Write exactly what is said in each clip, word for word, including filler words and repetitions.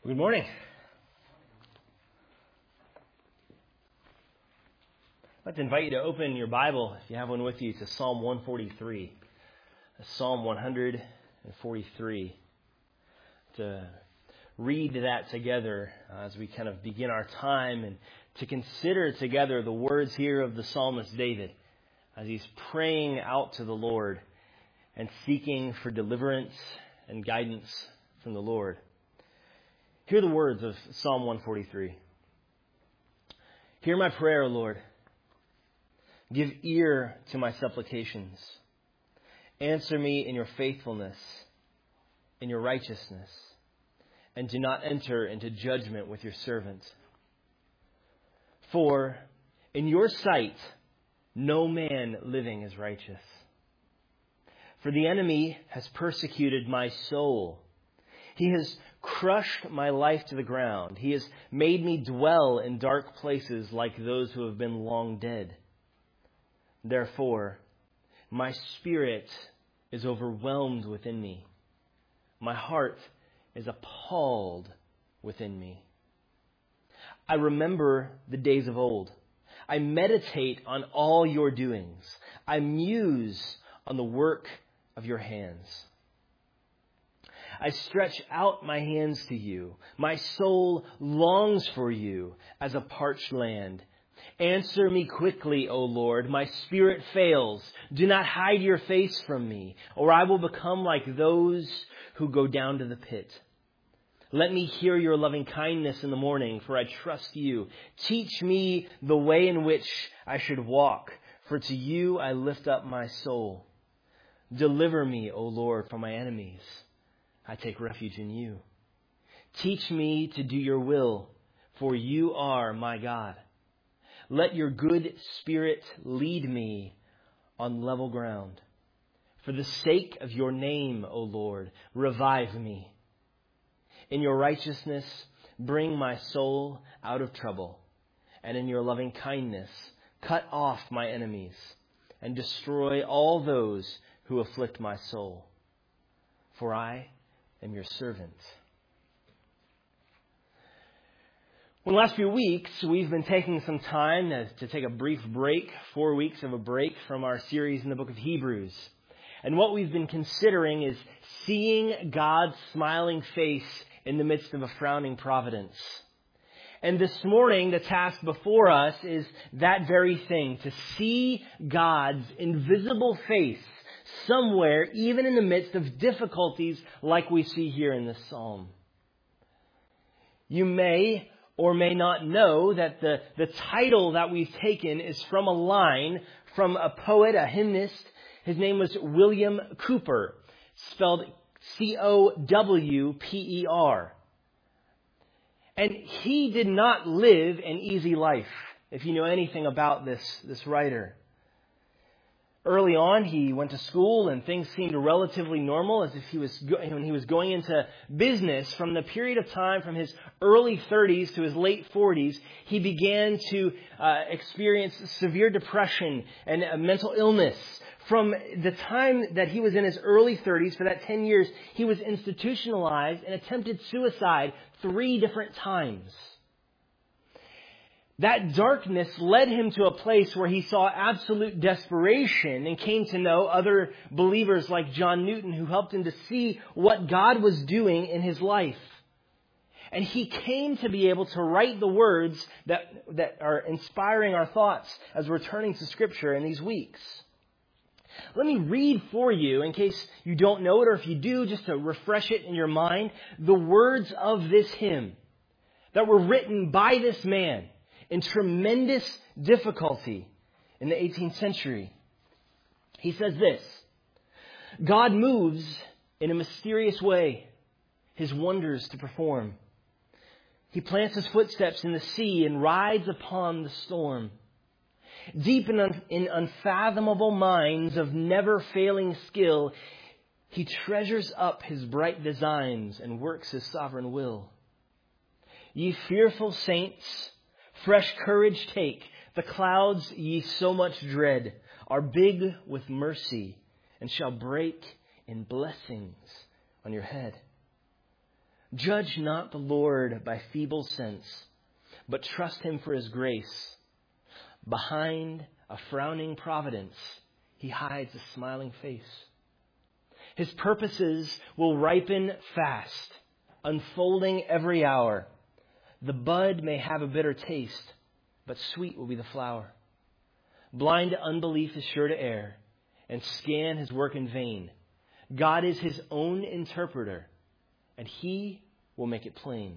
Good morning. I'd like to invite you to open your Bible, if you have one with you, to Psalm one forty-three. Psalm one forty-three. To read that together uh, as we kind of begin our time and to consider together the words here of the psalmist David as he's praying out to the Lord and seeking for deliverance and guidance from the Lord. Hear the words of Psalm one forty-three. Hear my prayer, O Lord. Give ear to my supplications. Answer me in your faithfulness, in your righteousness, and do not enter into judgment with your servant. For in your sight, no man living is righteous. For the enemy has persecuted my soul. He has crushed my life to the ground. He has made me dwell in dark places like those who have been long dead. Therefore, my spirit is overwhelmed within me. My heart is appalled within me. I remember the days of old. I meditate on all your doings. I muse on the work of your hands. I stretch out my hands to you. My soul longs for you as a parched land. Answer me quickly, O Lord. My spirit fails. Do not hide your face from me, or I will become like those who go down to the pit. Let me hear your loving kindness in the morning, for I trust you. Teach me the way in which I should walk, for to you I lift up my soul. Deliver me, O Lord, from my enemies. I take refuge in you. Teach me to do your will, for you are my God. Let your good spirit lead me on level ground. For the sake of your name, O Lord, revive me. In your righteousness, bring my soul out of trouble. And in your loving kindness, cut off my enemies and destroy all those who afflict my soul. For I am your servant. Well, in the last few weeks, we've been taking some time to take a brief break, four weeks of a break from our series in the book of Hebrews. And what we've been considering is seeing God's smiling face in the midst of a frowning providence. And this morning, the task before us is that very thing, to see God's invisible face somewhere, even in the midst of difficulties like we see here in this psalm. You may or may not know that the, the title that we've taken is from a line from a poet, a hymnist. His name was William Cowper, spelled C O W P E R. And he did not live an easy life, if you know anything about this, this writer. Early on, he went to school and things seemed relatively normal as if he was go- when he was going into business. From the period of time from his early thirties to his late forties, he began to uh, experience severe depression and uh, mental illness. From the time that he was in his early thirties, for that ten years, he was institutionalized and attempted suicide three different times. That darkness led him to a place where he saw absolute desperation and came to know other believers like John Newton, who helped him to see what God was doing in his life. And he came to be able to write the words that, that are inspiring our thoughts as we're turning to Scripture in these weeks. Let me read for you, in case you don't know it, or if you do, just to refresh it in your mind, the words of this hymn that were written by this man in tremendous difficulty in the eighteenth century. He says this: God moves in a mysterious way, His wonders to perform. He plants His footsteps in the sea and rides upon the storm. Deep in, un- in unfathomable minds of never-failing skill, He treasures up His bright designs and works His sovereign will. Ye fearful saints, fresh courage take. The clouds ye so much dread are big with mercy and shall break in blessings on your head. Judge not the Lord by feeble sense, but trust him for his grace. Behind a frowning providence, he hides a smiling face. His purposes will ripen fast, unfolding every hour. The bud may have a bitter taste, but sweet will be the flower. Blind to unbelief is sure to err, and scan his work in vain. God is his own interpreter, and he will make it plain.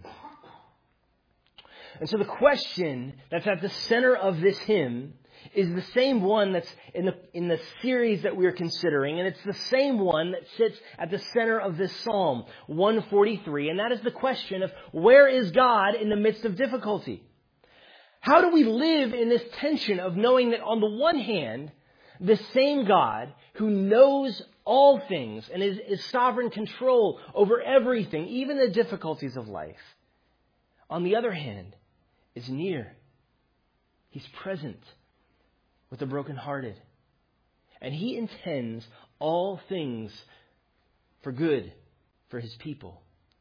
And so the question that's at the center of this hymn is the same one that's in the in the series that we are considering, and it's the same one that sits at the center of this Psalm one forty-three, and that is the question of where is God in the midst of difficulty? How do we live in this tension of knowing that on the one hand, the same God who knows all things and is, is sovereign control over everything, even the difficulties of life, on the other hand, is near. He's present with the brokenhearted. And he intends all things for good for his people.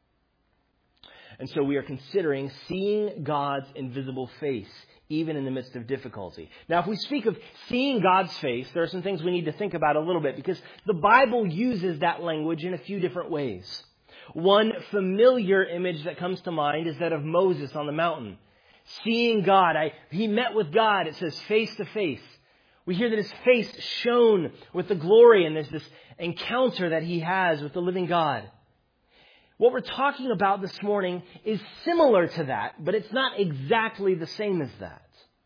And so we are considering seeing God's invisible face, even in the midst of difficulty. Now, if we speak of seeing God's face, there are some things we need to think about a little bit, because the Bible uses that language in a few different ways. One familiar image that comes to mind is that of Moses on the mountain. Seeing God. I, he met with God, it says, face to face. We hear that his face shone with the glory, and there's this encounter that he has with the living God. What we're talking about this morning is similar to that, but it's not exactly the same as that.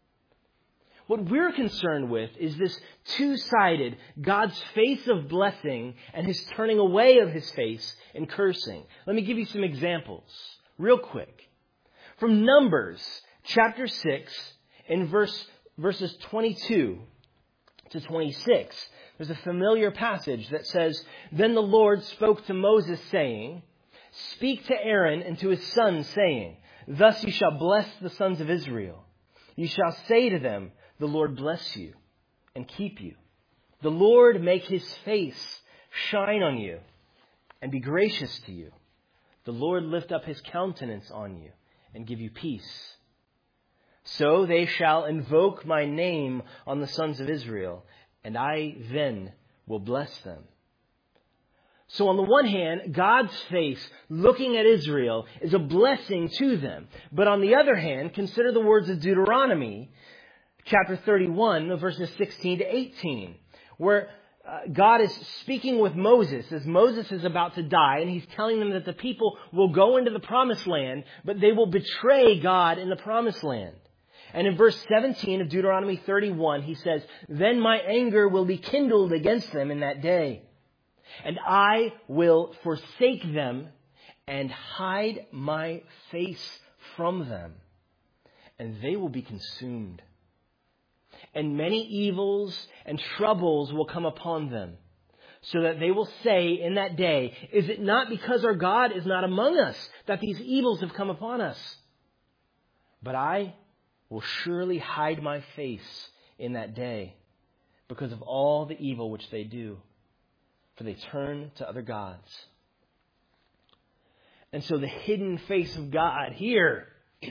What we're concerned with is this two-sided God's face of blessing and his turning away of his face in cursing. Let me give you some examples real quick. From Numbers chapter six in verse verses twenty-two to twenty-six, there's a familiar passage that says, "Then the Lord spoke to Moses, saying, Speak to Aaron and to his sons, saying, Thus you shall bless the sons of Israel. You shall say to them, The Lord bless you and keep you. The Lord make his face shine on you and be gracious to you. The Lord lift up his countenance on you and give you peace. So they shall invoke my name on the sons of Israel, and I then will bless them." So on the one hand, God's face looking at Israel is a blessing to them. But on the other hand, consider the words of Deuteronomy chapter thirty-one, verses sixteen to eighteen, where uh, God is speaking with Moses as Moses is about to die, and he's telling them that the people will go into the promised land, but they will betray God in the promised land. And in verse seventeen of Deuteronomy thirty-one, he says, "Then my anger will be kindled against them in that day. And I will forsake them and hide my face from them, and they will be consumed. And many evils and troubles will come upon them, so that they will say in that day, Is it not because our God is not among us that these evils have come upon us? But I will surely hide my face in that day because of all the evil which they do. For they turn to other gods." And so the hidden face of God here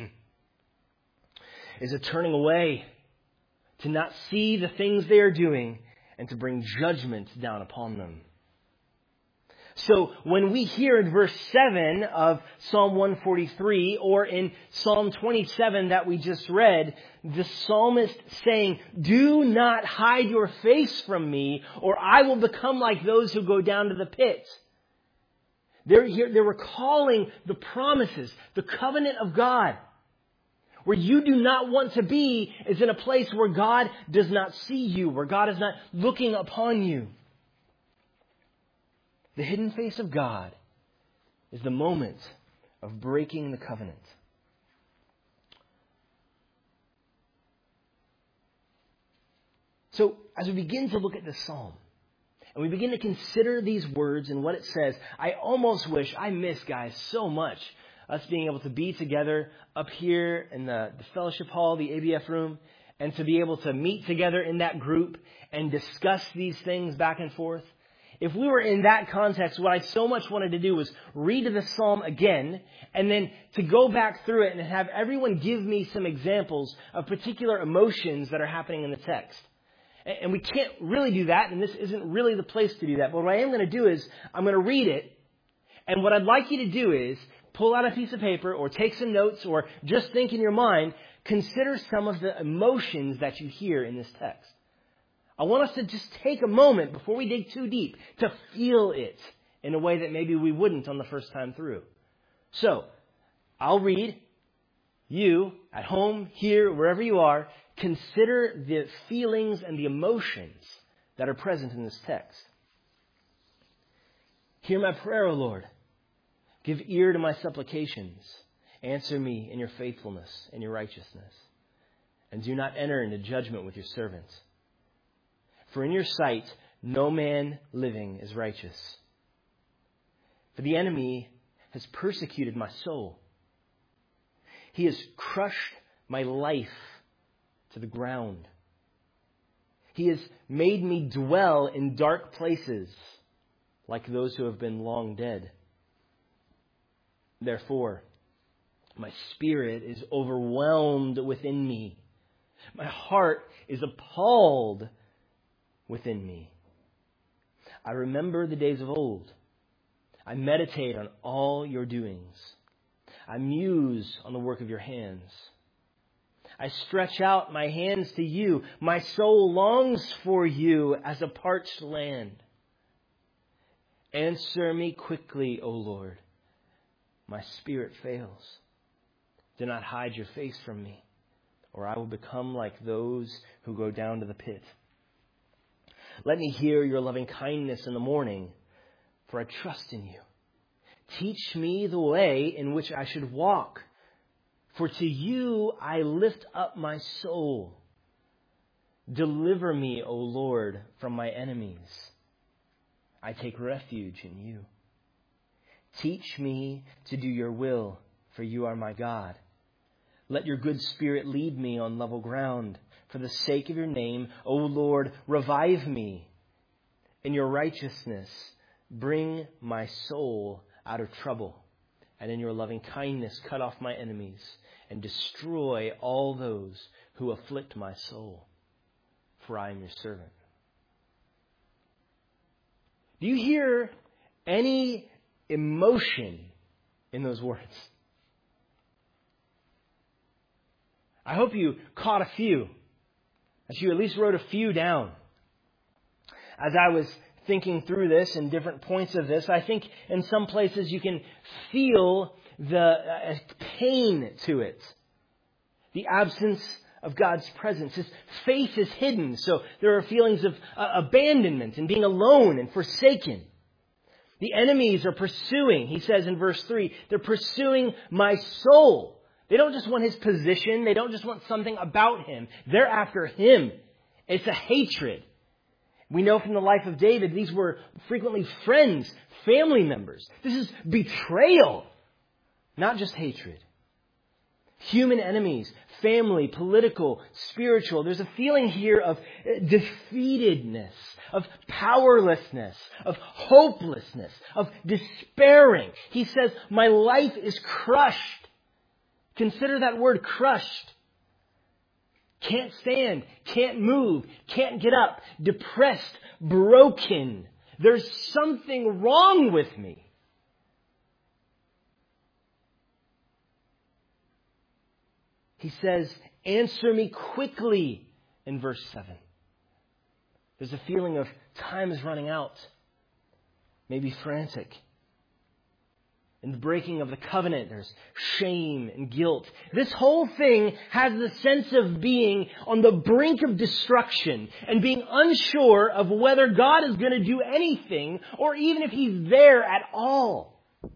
is a turning away, to not see the things they are doing and to bring judgment down upon them. So when we hear in verse seven of Psalm one forty-three, or in Psalm twenty-seven that we just read, the psalmist saying, "Do not hide your face from me, or I will become like those who go down to the pit." They're here, they're recalling the promises, the covenant of God. Where you do not want to be is in a place where God does not see you, where God is not looking upon you. The hidden face of God is the moment of breaking the covenant. So, as we begin to look at this psalm, and we begin to consider these words and what it says, I almost wish, I miss, guys, so much, us being able to be together up here in the, the fellowship hall, the A B F room, and to be able to meet together in that group and discuss these things back and forth. If we were in that context, what I so much wanted to do was read the psalm again and then to go back through it and have everyone give me some examples of particular emotions that are happening in the text. And we can't really do that, and this isn't really the place to do that. But what I am going to do is I'm going to read it, and what I'd like you to do is pull out a piece of paper or take some notes or just think in your mind, consider some of the emotions that you hear in this text. I want us to just take a moment before we dig too deep to feel it in a way that maybe we wouldn't on the first time through. So, I'll read. You, at home, here, wherever you are, consider the feelings and the emotions that are present in this text. Hear my prayer, O Lord. Give ear to my supplications. Answer me in your faithfulness and your righteousness. And do not enter into judgment with your servant. For in your sight, no man living is righteous. For the enemy has persecuted my soul. He has crushed my life to the ground. He has made me dwell in dark places like those who have been long dead. Therefore, my spirit is overwhelmed within me. My heart is appalled within me. I remember the days of old. I meditate on all your doings. I muse on the work of your hands. I stretch out my hands to you. My soul longs for you as a parched land. Answer me quickly, O Lord. My spirit fails. Do not hide your face from me, or I will become like those who go down to the pit. Let me hear your loving kindness in the morning, for I trust in you. Teach me the way in which I should walk, for to you I lift up my soul. Deliver me, O Lord, from my enemies. I take refuge in you. Teach me to do your will, for you are my God. Let your good spirit lead me on level ground. For the sake of your name, O Lord, revive me. In your righteousness, bring my soul out of trouble. And in your loving kindness, cut off my enemies and destroy all those who afflict my soul. For I am your servant. Do you hear any emotion in those words? I hope you caught a few. That you at least wrote a few down. As I was thinking through this and different points of this, I think in some places you can feel the uh, pain to it. The absence of God's presence. His face is hidden, so there are feelings of uh, abandonment and being alone and forsaken. The enemies are pursuing, he says in verse three, they're pursuing my soul. They don't just want his position. They don't just want something about him. They're after him. It's a hatred. We know from the life of David, these were frequently friends, family members. This is betrayal, not just hatred. Human enemies, family, political, spiritual. There's a feeling here of defeatedness, of powerlessness, of hopelessness, of despairing. He says, my life is crushed. Consider that word, crushed. Can't stand, can't move, can't get up, depressed, broken. There's something wrong with me. He says, answer me quickly in verse seven. There's a feeling of time is running out. Maybe frantic. In the breaking of the covenant, there's shame and guilt. This whole thing has the sense of being on the brink of destruction and being unsure of whether God is going to do anything or even if He's there at all.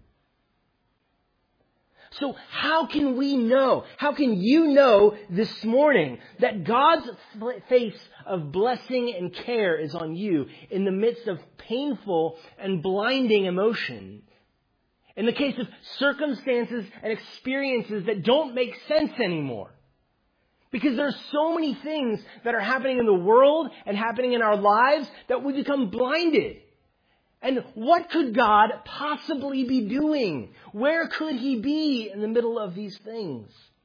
So how can we know, how can you know this morning that God's face of blessing and care is on you in the midst of painful and blinding emotion? In the case of circumstances and experiences that don't make sense anymore. Because there are so many things that are happening in the world and happening in our lives that we become blinded. And what could God possibly be doing? Where could He be in the middle of these things?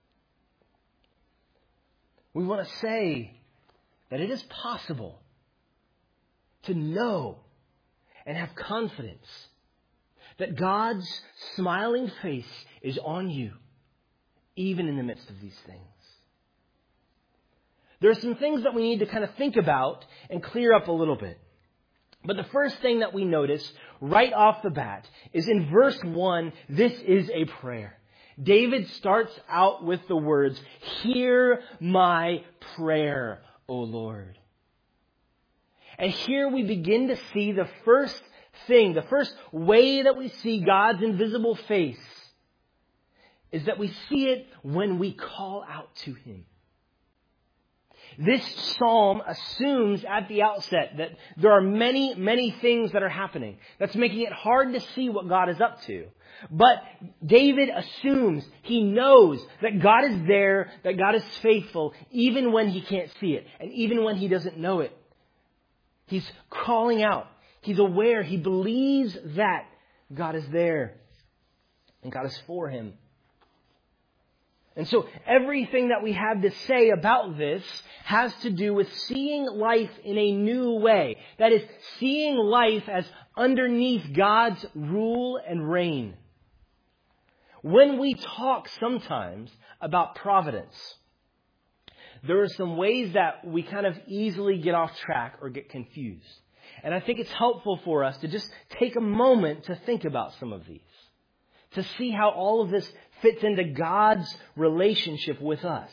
We want to say that it is possible to know and have confidence that God's smiling face is on you, even in the midst of these things. There are some things that we need to kind of think about and clear up a little bit. But the first thing that we notice right off the bat is in verse one, this is a prayer. David starts out with the words, "Hear my prayer, O Lord." And here we begin to see the first thing, the first way that we see God's invisible face is that we see it when we call out to Him. This psalm assumes at the outset that there are many, many things that are happening. That's making it hard to see what God is up to. But David assumes, he knows that God is there, that God is faithful, even when he can't see it, and even when he doesn't know it. He's calling out. He's aware. He believes that God is there, and God is for him. And so everything that we have to say about this has to do with seeing life in a new way. That is, seeing life as underneath God's rule and reign. When we talk sometimes about providence, there are some ways that we kind of easily get off track or get confused. And I think it's helpful for us to just take a moment to think about some of these, to see how all of this fits into God's relationship with us.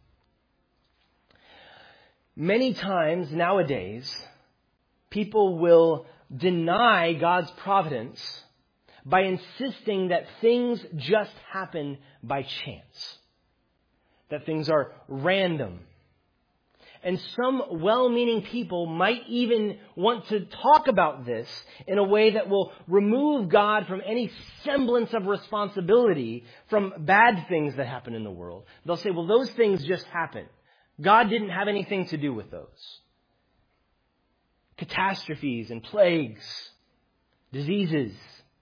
Many times nowadays, people will deny God's providence by insisting that things just happen by chance, that things are random. And some well-meaning people might even want to talk about this in a way that will remove God from any semblance of responsibility from bad things that happen in the world. They'll say, well, those things just happen. God didn't have anything to do with those. Catastrophes and plagues, diseases.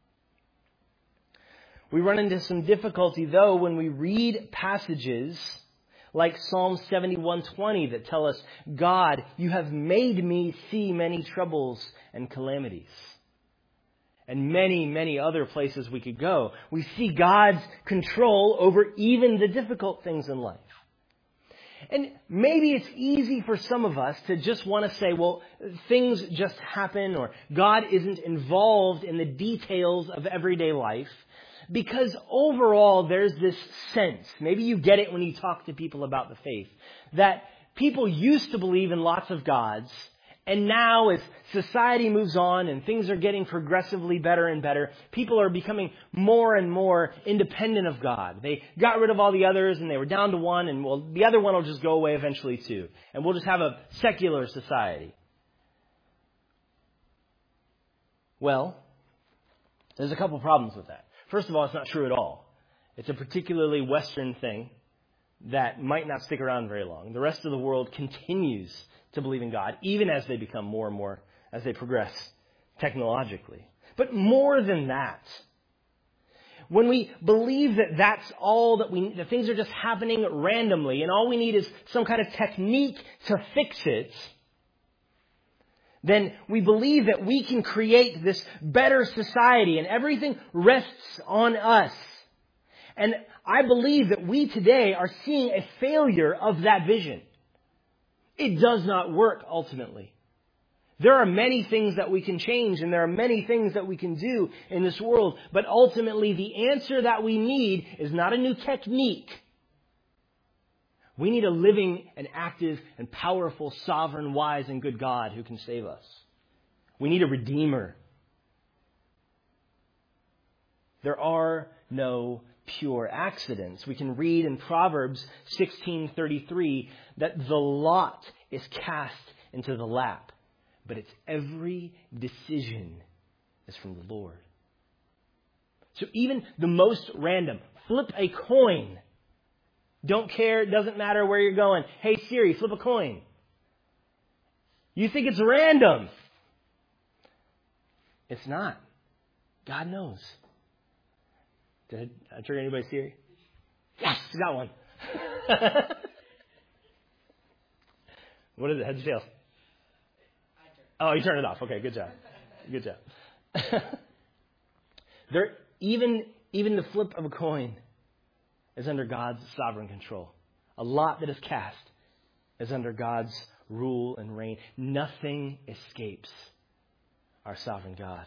We run into some difficulty, though, when we read passages like Psalm seventy-one twenty that tell us, God, you have made me see many troubles and calamities. And many, many other places we could go. We see God's control over even the difficult things in life. And maybe it's easy for some of us to just want to say, well, things just happen, or God isn't involved in the details of everyday life. Because overall, there's this sense, maybe you get it when you talk to people about the faith, that people used to believe in lots of gods, and now as society moves on and things are getting progressively better and better, people are becoming more and more independent of God. They got rid of all the others and they were down to one, and well, the other one will just go away eventually too. And we'll just have a secular society. Well, there's a couple problems with that. First of all, it's not true at all. It's a particularly Western thing that might not stick around very long. The rest of the world continues to believe in God, even as they become more and more, as they progress technologically. But more than that, when we believe that that's all that we, that things are just happening randomly, and all we need is some kind of technique to fix it, then we believe that we can create this better society and everything rests on us. And I believe that we today are seeing a failure of that vision. It does not work ultimately. There are many things that we can change and there are many things that we can do in this world. But ultimately the answer that we need is not a new technique. We need a living and active and powerful, sovereign, wise, and good God who can save us. We need a Redeemer. There are no pure accidents. We can read in Proverbs sixteen thirty-three that the lot is cast into the lap, but its every decision is from the Lord. So even the most random, flip a coin. Don't care, it doesn't matter where you're going. Hey Siri, flip a coin. You think it's random. It's not. God knows. Did I trigger anybody's theory? Yes, got one. What is it? Heads or tails? Oh, you turned it off. Okay, good job. Good job. there, even, even the flip of a coin is under God's sovereign control. A lot that is cast is under God's rule and reign. Nothing escapes our sovereign God.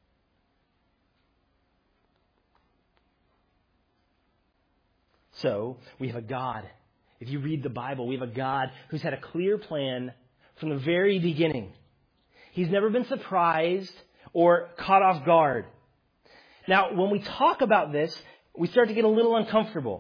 So, we have a God. If you read the Bible, we have a God who's had a clear plan from the very beginning. He's never been surprised or caught off guard. Now, when we talk about this, we start to get a little uncomfortable.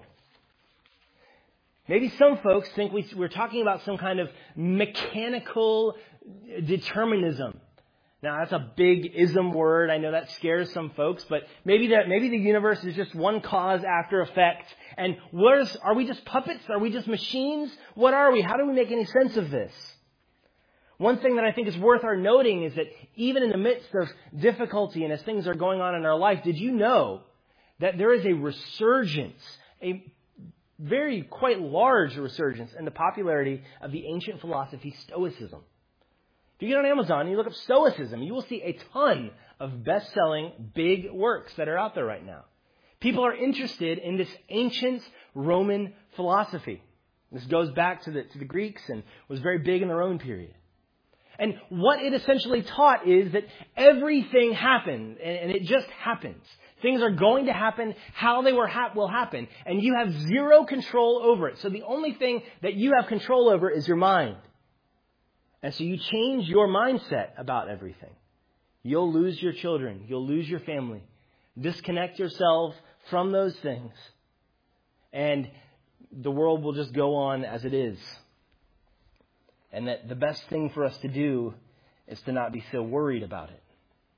Maybe some folks think we, we're talking about some kind of mechanical determinism. Now, that's a big ism word. I know that scares some folks, but maybe that maybe the universe is just one cause after effect. And where's, are we just puppets? Are we just machines? What are we? How do we make any sense of this? One thing that I think is worth our noting is that even in the midst of difficulty and as things are going on in our life, did you know that there is a resurgence, a very quite large resurgence in the popularity of the ancient philosophy Stoicism? If you get on Amazon and you look up Stoicism, you will see a ton of best-selling big works that are out there right now. People are interested in this ancient Roman philosophy. This goes back to the, to the Greeks and was very big in their own period. And what it essentially taught is that everything happens, and, and it just happens. Things are going to happen how they were ha- will happen, and you have zero control over it. So the only thing that you have control over is your mind. And so you change your mindset about everything. You'll lose your children. You'll lose your family. Disconnect yourself from those things. And the world will just go on as it is. And that the best thing for us to do is to not be so worried about it.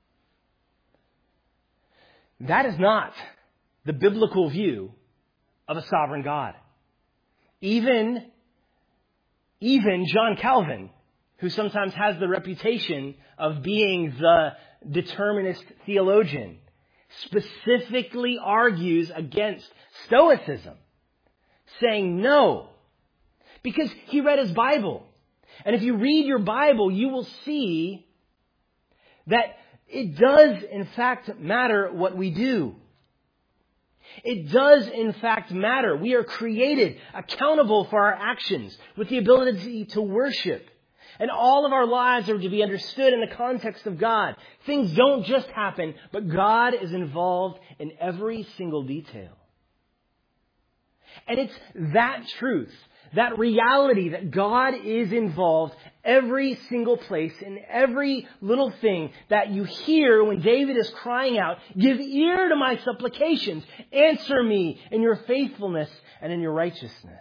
That is not the biblical view of a sovereign God. Even, even John Calvin, who sometimes has the reputation of being the determinist theologian, specifically argues against Stoicism, saying no, because he read his Bible. And if you read your Bible, you will see that it does, in fact, matter what we do. It does, in fact, matter. We are created accountable for our actions with the ability to worship. And all of our lives are to be understood in the context of God. Things don't just happen, but God is involved in every single detail. And it's that truth, that reality that God is involved every single place, in every little thing that you hear when David is crying out, "Give ear to my supplications, answer me in your faithfulness and in your righteousness."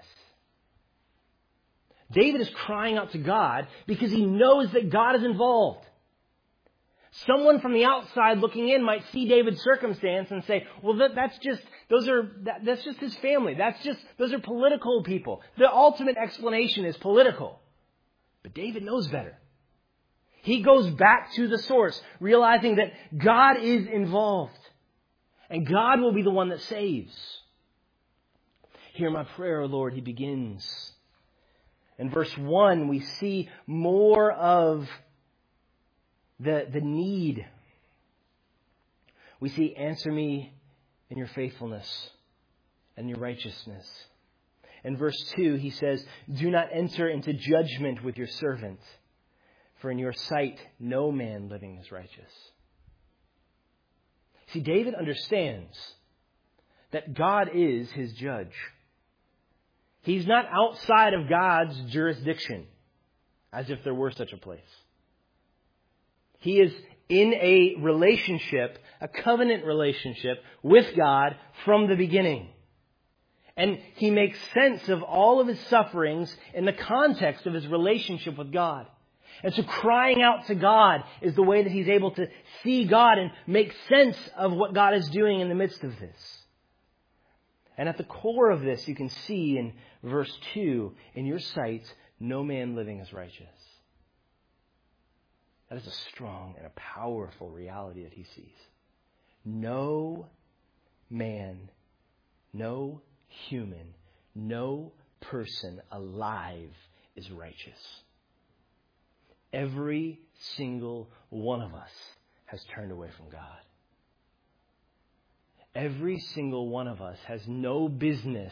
David is crying out to God because he knows that God is involved. Someone from the outside looking in might see David's circumstance and say, well, that, that's just, those are, that, that's just his family. That's just, those are political people. The ultimate explanation is political. But David knows better. He goes back to the source, realizing that God is involved. And God will be the one that saves. Hear my prayer, O Lord, he begins. In verse one, we see more of the, the need. We see, answer me in your faithfulness and your righteousness. In verse two, he says, do not enter into judgment with your servant, for in your sight no man living is righteous. See, David understands that God is his judge. He's not outside of God's jurisdiction, as if there were such a place. He is in a relationship, a covenant relationship with God from the beginning. And he makes sense of all of his sufferings in the context of his relationship with God. And so crying out to God is the way that he's able to see God and make sense of what God is doing in the midst of this. And at the core of this, you can see in verse two, in your sight, no man living is righteous. That is a strong and a powerful reality that he sees. No man, no human, no person alive is righteous. Every single one of us has turned away from God. Every single one of us has no business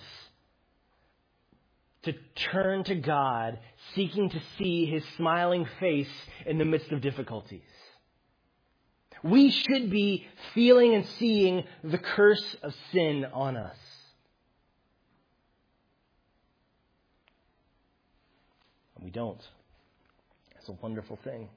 to turn to God, seeking to see His smiling face in the midst of difficulties. We should be feeling and seeing the curse of sin on us. And we don't. It's a wonderful thing.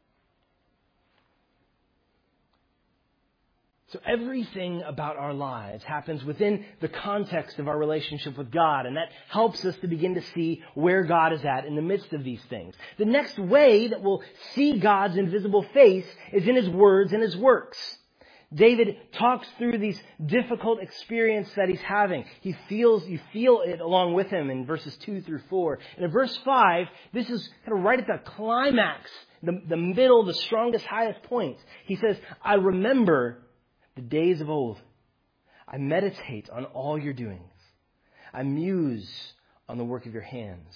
So everything about our lives happens within the context of our relationship with God, and that helps us to begin to see where God is at in the midst of these things. The next way that we'll see God's invisible face is in His words and His works. David talks through these difficult experiences that he's having. He feels, you feel it along with him in verses two through four. And in verse five, this is kind of right at the climax, the, the middle, the strongest, highest point. He says, I remember the days of old. I meditate on all your doings. I muse on the work of your hands.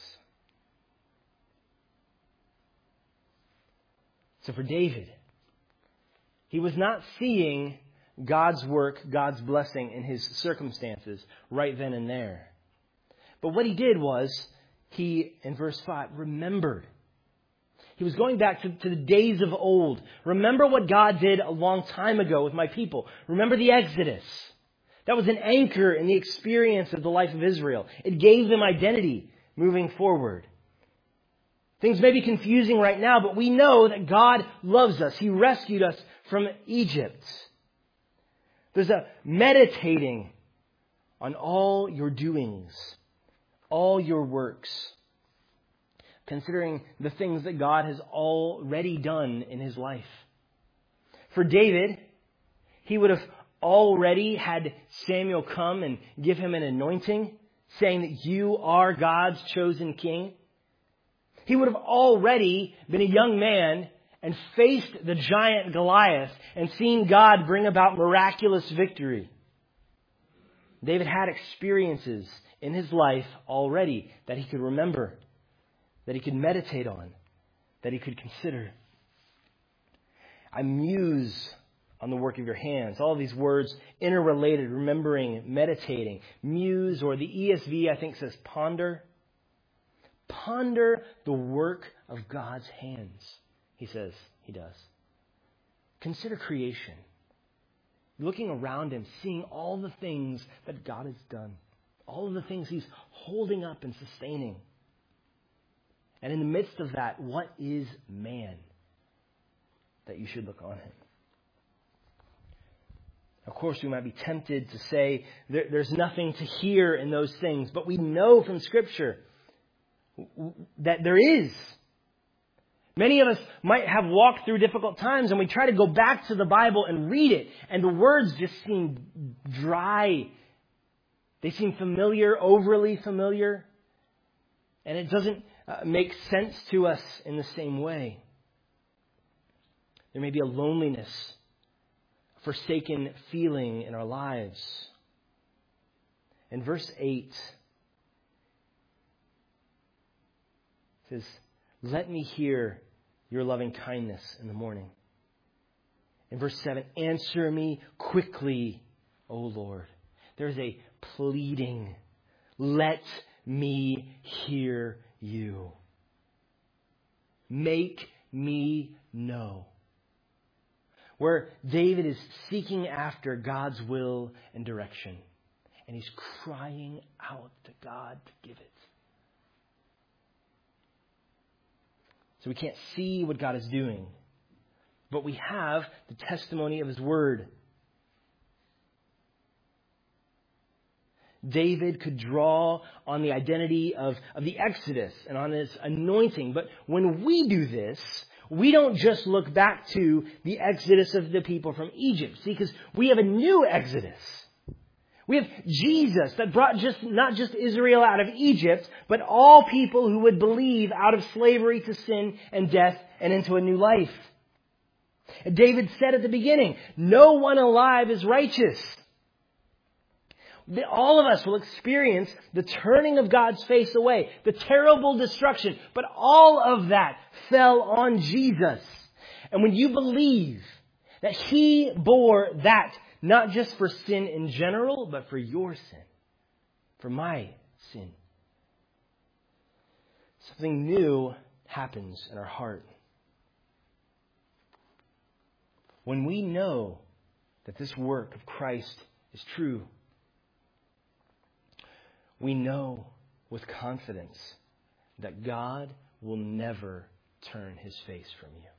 So for David, he was not seeing God's work, God's blessing in his circumstances right then and there. But what he did was, he, in verse five, remembered. He was going back to, to the days of old. Remember what God did a long time ago with my people. Remember the Exodus. That was an anchor in the experience of the life of Israel. It gave them identity moving forward. Things may be confusing right now, but we know that God loves us. He rescued us from Egypt. There's a meditating on all your doings, all your works, considering the things that God has already done in his life. For David, he would have already had Samuel come and give him an anointing, saying that you are God's chosen king. He would have already been a young man and faced the giant Goliath and seen God bring about miraculous victory. David had experiences in his life already that he could remember, that he could meditate on, that he could consider. I muse on the work of your hands. All of these words interrelated, remembering, meditating. Muse, or the E S V I think says ponder. Ponder the work of God's hands, he says he does. Consider creation. Looking around him, seeing all the things that God has done. All of the things he's holding up and sustaining. And in the midst of that, what is man that you should look on him? Of course, we might be tempted to say there, there's nothing to hear in those things, but we know from Scripture that there is. Many of us might have walked through difficult times and we try to go back to the Bible and read it, and the words just seem dry. They seem familiar, overly familiar, and it doesn't uh, make sense to us in the same way. There may be a loneliness, a forsaken feeling in our lives. In verse eight, it says, let me hear your loving kindness in the morning. In verse seven, answer me quickly, O Lord. There's a pleading. Let me hear you. Make me know. Where David is seeking after God's will and direction. And he's crying out to God to give it. So we can't see what God is doing. But we have the testimony of his word. David could draw on the identity of, of the Exodus and on his anointing. But when we do this, we don't just look back to the Exodus of the people from Egypt. See, because we have a new Exodus. We have Jesus that brought just not just Israel out of Egypt, but all people who would believe out of slavery to sin and death and into a new life. David said at the beginning, no one alive is righteous. All of us will experience the turning of God's face away, the terrible destruction. But all of that fell on Jesus. And when you believe that He bore that, not just for sin in general, but for your sin, for my sin, something new happens in our heart. When we know that this work of Christ is true, we know with confidence that God will never turn His face from you.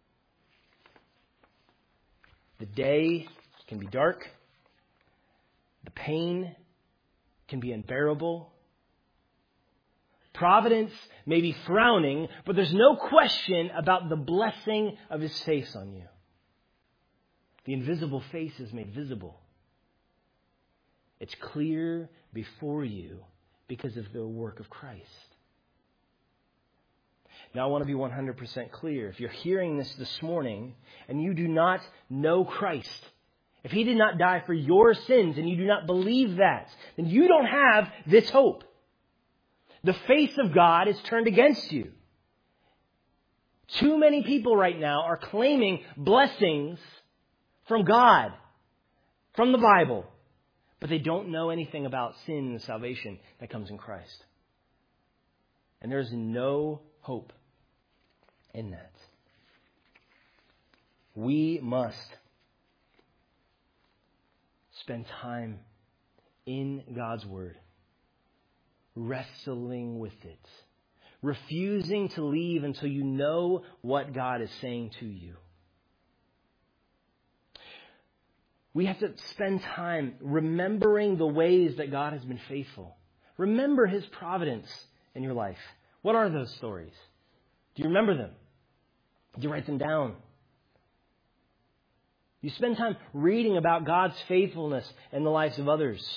The day can be dark. The pain can be unbearable. Providence may be frowning, but there's no question about the blessing of His face on you. The invisible face is made visible. It's clear before you because of the work of Christ. Now I want to be one hundred percent clear. If you're hearing this this morning and you do not know Christ, if He did not die for your sins and you do not believe that, then you don't have this hope. The face of God is turned against you. Too many people right now are claiming blessings from God, from the Bible, but they don't know anything about sin and the salvation that comes in Christ. And there's no hope in that. We must spend time in God's Word, wrestling with it, refusing to leave until you know what God is saying to you. We have to spend time remembering the ways that God has been faithful. Remember His providence in your life. What are those stories? Do you remember them? Do you write them down? You spend time reading about God's faithfulness in the lives of others.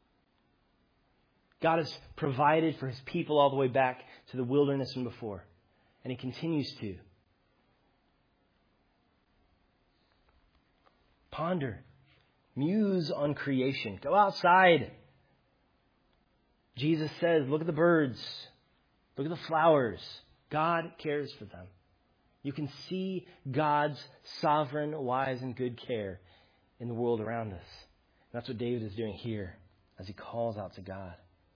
God has provided for His people all the way back to the wilderness and before. And He continues to. Ponder. Muse on creation. Go outside. Jesus says, look at the birds. Look at the flowers. God cares for them. You can see God's sovereign, wise, and good care in the world around us. That's what David is doing here as he calls out to God.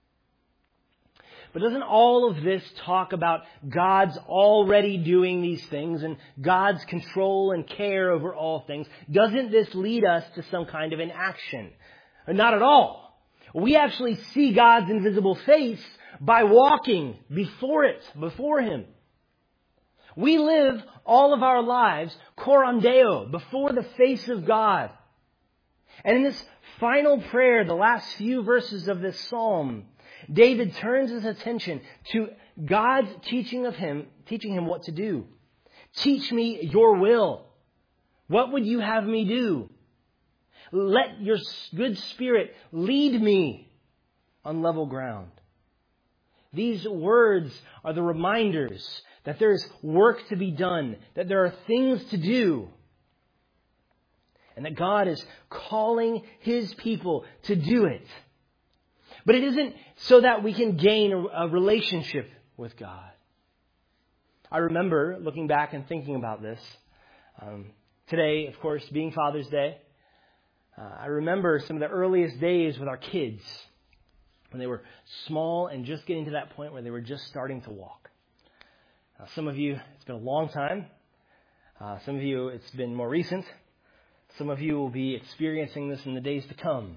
But doesn't all of this talk about God's already doing these things and God's control and care over all things? Doesn't this lead us to some kind of an action? Not at all. We actually see God's invisible face by walking before it, before Him. We live all of our lives coram Deo, before the face of God. And in this final prayer, the last few verses of this psalm, David turns his attention to God's teaching of him, teaching him what to do. Teach me your will. What would you have me do? Let your good Spirit lead me on level ground. These words are the reminders that there is work to be done, that there are things to do, and that God is calling His people to do it. But it isn't so that we can gain a relationship with God. I remember looking back and thinking about this. Um, today, of course, being Father's Day, uh, I remember some of the earliest days with our kids when they were small and just getting to that point where they were just starting to walk. Uh, some of you, it's been a long time. Uh, some of you, it's been more recent. Some of you will be experiencing this in the days to come.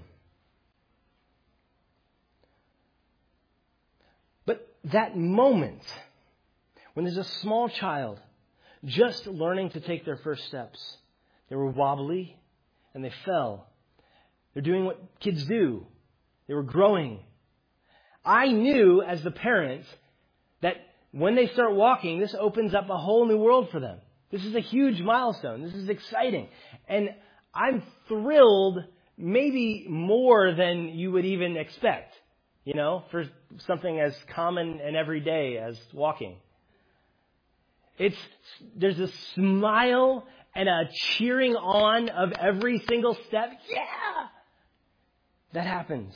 But that moment, when there's a small child just learning to take their first steps, they were wobbly and they fell. They're doing what kids do. They were growing. I knew as the parent that when they start walking, this opens up a whole new world for them. This is a huge milestone. This is exciting. And I'm thrilled, maybe more than you would even expect. You know, for something as common and everyday as walking. It's, there's a smile and a cheering on of every single step. Yeah! That happens.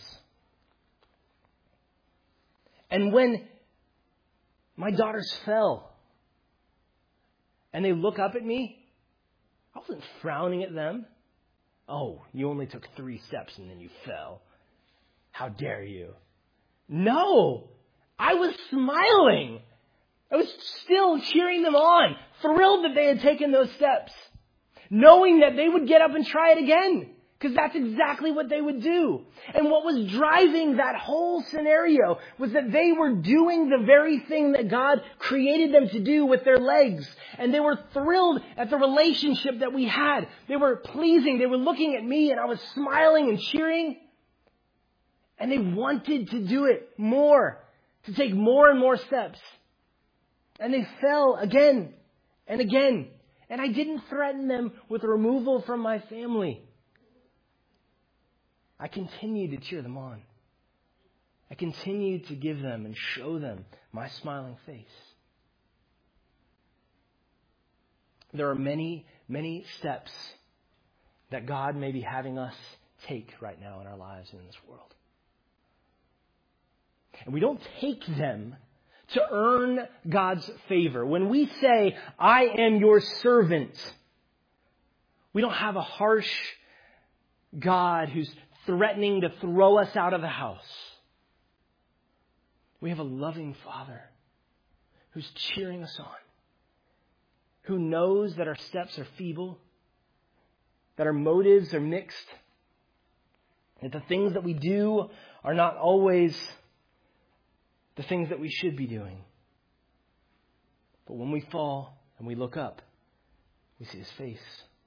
And when my daughters fell and they look up at me, I wasn't frowning at them. Oh, you only took three steps and then you fell. How dare you? No, I was smiling. I was still cheering them on, thrilled that they had taken those steps, knowing that they would get up and try it again, because that's exactly what they would do. And what was driving that whole scenario was that they were doing the very thing that God created them to do with their legs. And they were thrilled at the relationship that we had. They were pleasing. They were looking at me and I was smiling and cheering. And they wanted to do it more, to take more and more steps. And they fell again and again. And I didn't threaten them with removal from my family. I continued to cheer them on. I continued to give them and show them my smiling face. There are many, many steps that God may be having us take right now in our lives and in this world. And we don't take them to earn God's favor. When we say, I am your servant, we don't have a harsh God who's threatening to throw us out of the house. We have a loving Father who's cheering us on, who knows that our steps are feeble, that our motives are mixed, that the things that we do are not always the things that we should be doing. But when we fall and we look up, we see His face.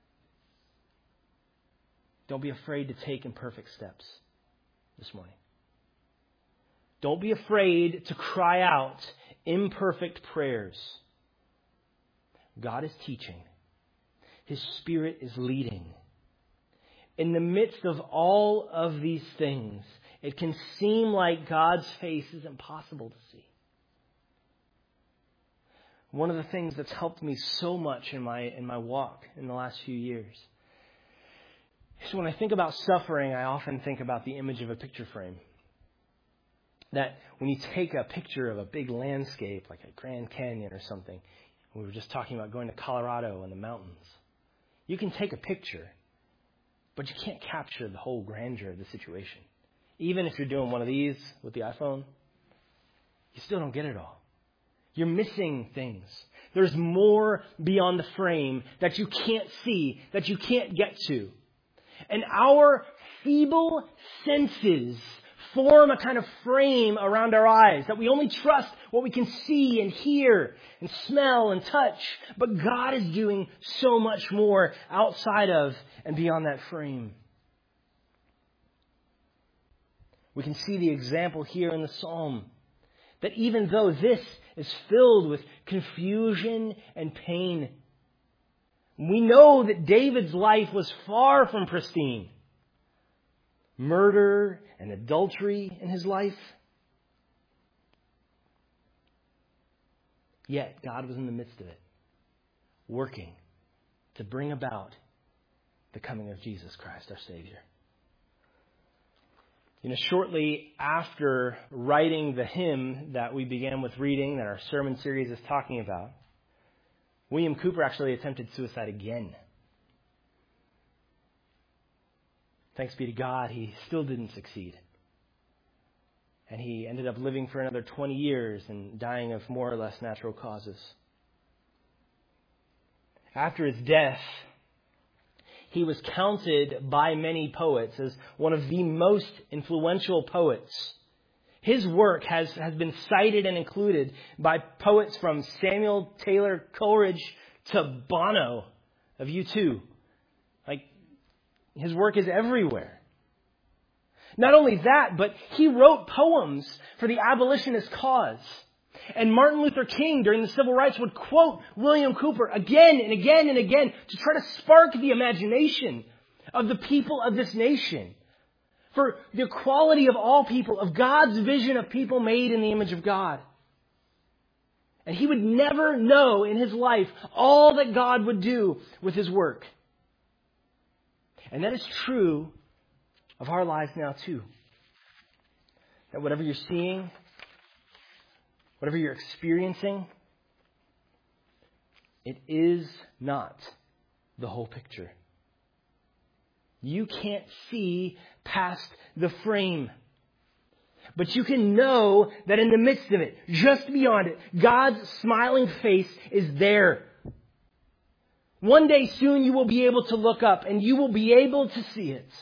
Don't be afraid to take imperfect steps this morning. Don't be afraid to cry out imperfect prayers. God is teaching. His Spirit is leading. In the midst of all of these things, it can seem like God's face is impossible to see. One of the things that's helped me so much in my in my walk in the last few years is when I think about suffering, I often think about the image of a picture frame. That when you take a picture of a big landscape, like a Grand Canyon or something, we were just talking about going to Colorado and the mountains, you can take a picture, but you can't capture the whole grandeur of the situation. Even if you're doing one of these with the iPhone, you still don't get it all. You're missing things. There's more beyond the frame that you can't see, that you can't get to. And our feeble senses form a kind of frame around our eyes, that we only trust what we can see and hear and smell and touch. But God is doing so much more outside of and beyond that frame. We can see the example here in the psalm that even though this is filled with confusion and pain, we know that David's life was far from pristine. Murder and adultery in his life. Yet God was in the midst of it, working to bring about the coming of Jesus Christ, our Savior. You know, shortly after writing the hymn that we began with reading, that our sermon series is talking about, William Cooper actually attempted suicide again. Thanks be to God, he still didn't succeed. And he ended up living for another twenty years and dying of more or less natural causes. After his death, he was counted by many poets as one of the most influential poets. His work has, has been cited and included by poets from Samuel Taylor Coleridge to Bono of U two. Like, his work is everywhere. Not only that, but he wrote poems for the abolitionist cause. And Martin Luther King, during the civil rights, would quote William Cooper again and again and again to try to spark the imagination of the people of this nation for the equality of all people, of God's vision of people made in the image of God. And he would never know in his life all that God would do with his work. And that is true of our lives now too. That whatever you're seeing, whatever you're experiencing, it is not the whole picture. You can't see past the frame. But you can know that in the midst of it, just beyond it, God's smiling face is there. One day soon you will be able to look up and you will be able to see it.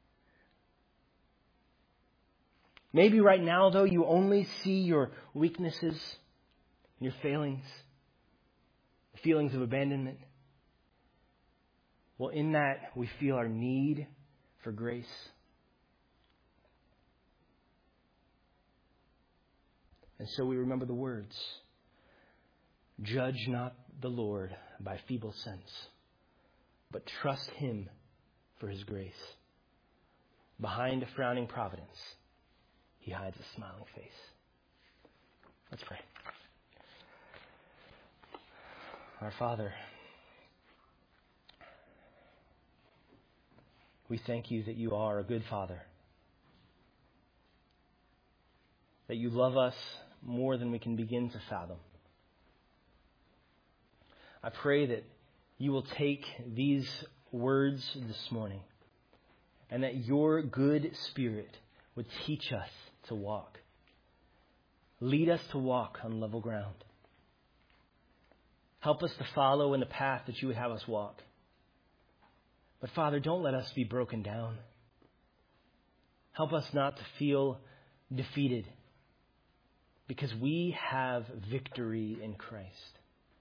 Maybe right now, though, you only see your weaknesses, your failings, feelings of abandonment. Well, in that, we feel our need for grace. And so we remember the words, "Judge not the Lord by feeble sense, but trust Him for His grace. Behind a frowning providence, He hides a smiling face." Let's pray. Our Father, we thank you that you are a good Father, that you love us more than we can begin to fathom. I pray that you will take these words this morning and that your good Spirit would teach us to walk. Lead us to walk on level ground. Help us to follow in the path that you would have us walk. But Father, don't let us be broken down. Help us not to feel defeated, because we have victory in Christ.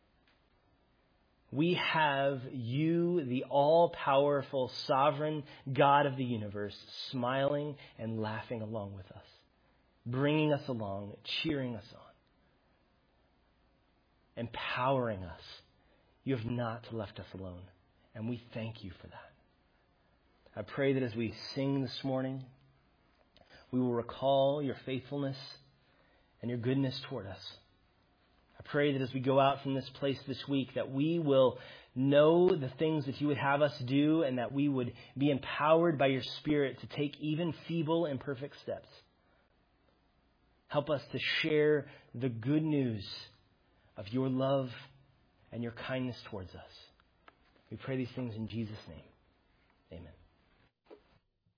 We have you, the all-powerful, sovereign God of the universe, smiling and laughing along with us, bringing us along, cheering us on, empowering us. You have not left us alone, and we thank you for that. I pray that as we sing this morning, we will recall your faithfulness and your goodness toward us. I pray that as we go out from this place this week, that we will know the things that you would have us do, and that we would be empowered by your Spirit to take even feeble, imperfect steps. Help us to share the good news of your love and your kindness towards us. We pray these things in Jesus' name. Amen.